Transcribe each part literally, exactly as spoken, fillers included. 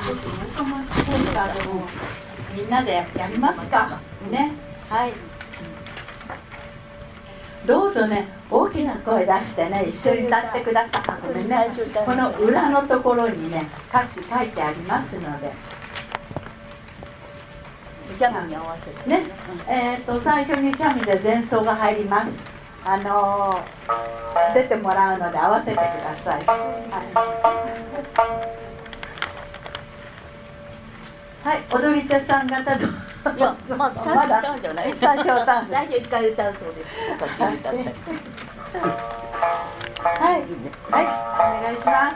みんなでやりますかね。はい、どうぞね、大きな声出してね、一緒に歌ってください。ごめんね、この裏のところにね、歌詞書いてありますので。 シャミに合わせてね、えーと、最初にシャミで前奏が入ります。あのー、出てもらうので合わせてください。はい、はい、踊り手さん方どういや、まだ最初歌うんじゃない？ 最初歌う。 最初一回歌うそうです。はい、 はい、お願いします。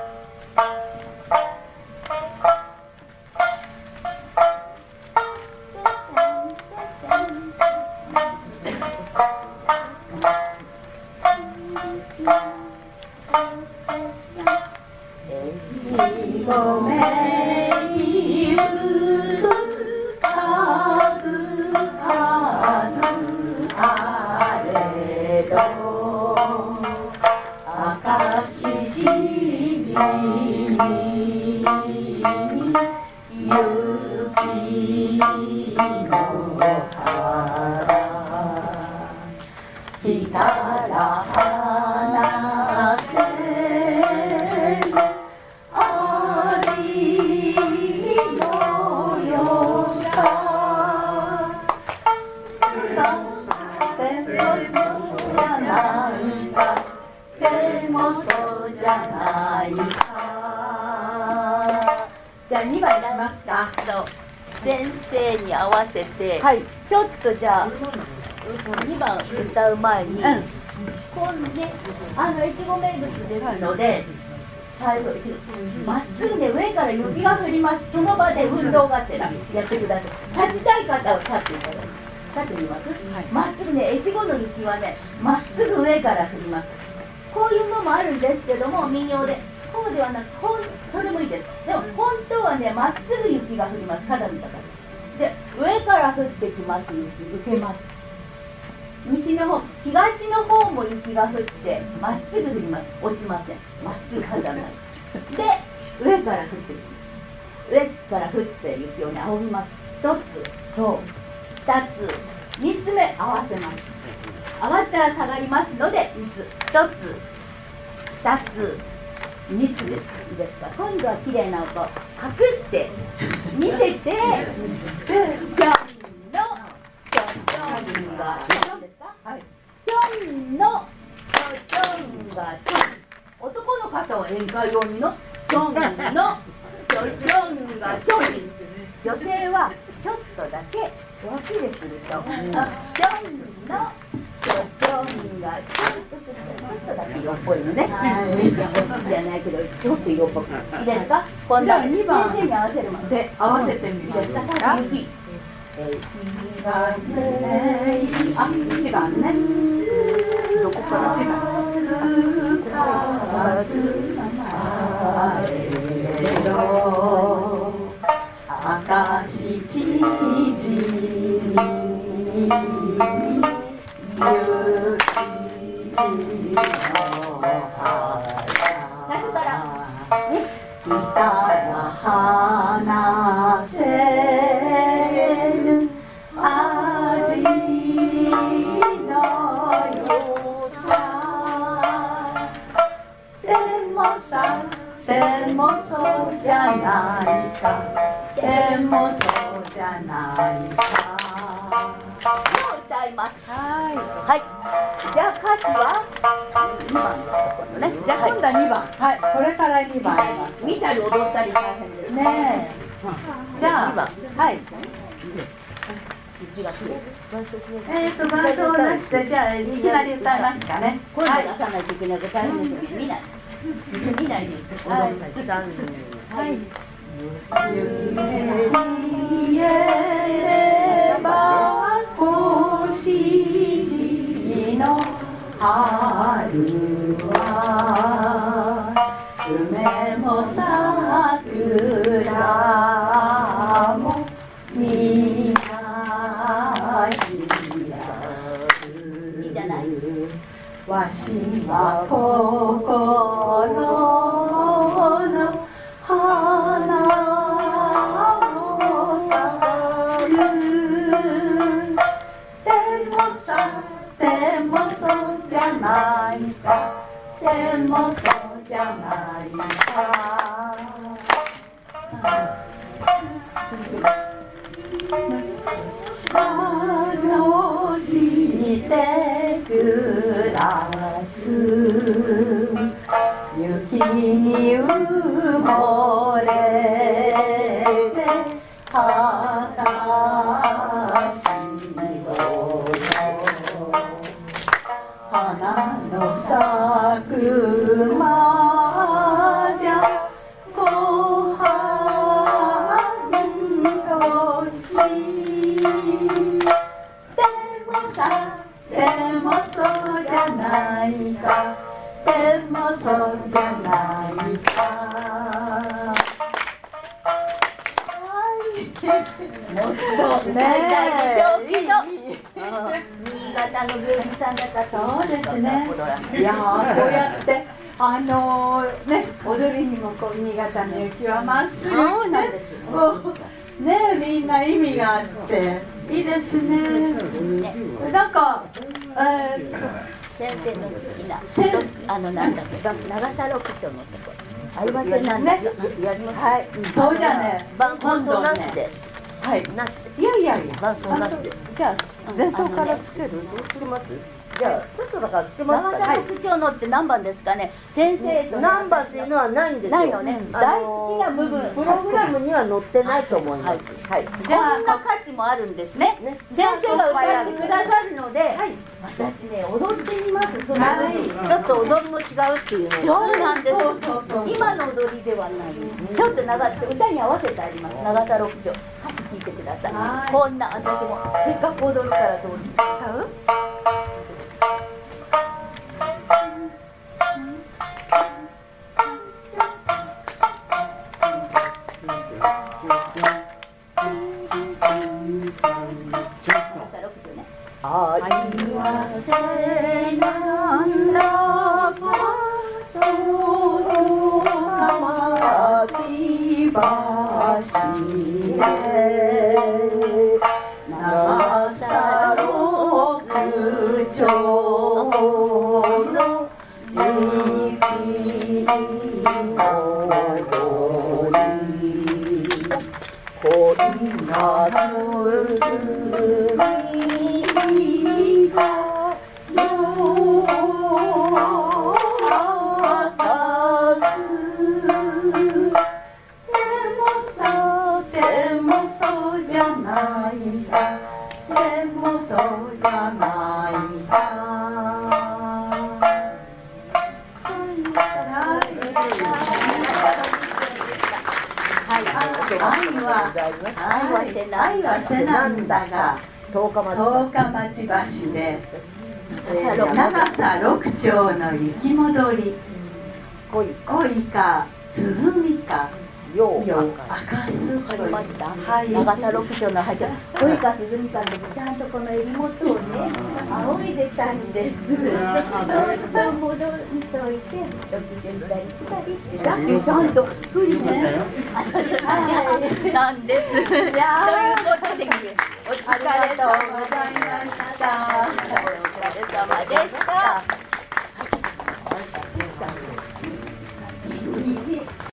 ごめんにぶつかずかずあれどあかしじじに雪の原来たら話せありのよさでもそうじゃないかでもそうじゃないか。じゃあにばんいきますか。 先生に合わせて、 はい、 ちょっとじゃあにばん歌う前に、うん、こんであの越後名物ですので、最後まっすぐで上から雪が降ります。その場で運動がてらやってください。立ちたい方は立っていただきます。立ってみます。ま、はい、っすぐね、越後の雪はね、まっすぐ上から降ります。こういうのもあるんですけども、民謡でこうではなく、ほんそれもいいです。でも本当はね、まっすぐ雪が降ります。花見だからで、上から降ってきます。雪受けます。西の方、東の方も雪が降ってまっすぐ降ります。落ちません。まっすぐ肌ないで、上から降ってきます。上から降って雪をね、仰ぎます。一つ、そう、二つ、三つ目合わせます。上がったら下がりますので三つ、一つ、二つ、三つです。いいですか。今度は綺麗な音隠して見せてじゃんのじゃんじゃんがどうですか。はい、じゃんのじゃんがじゃん。男の方は宴会用にのじゃんのじゃんがじゃん。女性はちょっとだけ脇でするとじゃんのじゃんがちょっとだけ色っぽいのね。いや、お好きじゃないけど、ちょっと色っぽく。いいですか。今度はにばん先生に合わせるまで合わせてみますか。雪。あ、いちばんね。どこからいちばん。あかしじじに雪の原最初から来たら話せぬ味のよさでもさでもそうじゃないかでもそうじゃないか歌います。はい。はい。じゃあ歌詞はにばんですね。じゃあ今度はにばん。はい。これからにばん。見たり踊ったり大変ですね。じゃあにばん。はい。えっと伴奏を出してじゃあいきなり歌いますかね。声出さないといけないから大変ですよ。見ない。見ないで踊るたちさん。はい。夢に言えれば星時の春は梅も桜もみなひらずいいじゃない。わしは心の花もっとねえ大きの新潟の芸人さん方そうですね。いやーこうやってあのー、ね踊りにもこう新潟の雪はまっすぐそうなんねですよこうねみんな意味があっていいですね。 ねなんか、えー、 先生の好きな先あのなんだっけ長さ六丁のとこありませんなんだねやりますはいそうじゃね伴奏なしではいなしでいやいやいや伴奏なしでじゃあ前奏からつけるつけますじゃあちょっとだからつけますか長さ六丁のって何番ですかね先生とナンバーっていうのはないんですよ。 ないのね大好きな部分プログラムには載ってないと思います。はい。 こんな歌詞もあるんですね。先生が歌ってくださるので、私ね踊ってみます。そのはいちょっと踊りも違うっていうの。 そうなんです。 そうそうそう今の踊りではないです。ちょっと長くて歌に合わせてあります。長さ六丁。歌詞聞いてください。 はいこんな私もせっかく踊るからどうにか。ありはせなんだか遠か町橋で長さ六丁の雪のより恋が海がよ渡すでもさでもそうじゃないかでもそうじゃないか愛は愛はせ愛はせなんだが十日町十日町橋で長さ六丁の雪戻り恋か涼みかよう夜明かすわかりました。 はい長さ六丁の端、恋か涼みかでちゃんとこの襟元をね、仰いでたんです。そっと戻りといて、六十二人二人ってだけちゃんと振りね。なんです。ということで、お疲れ様でした。お疲れ様でした。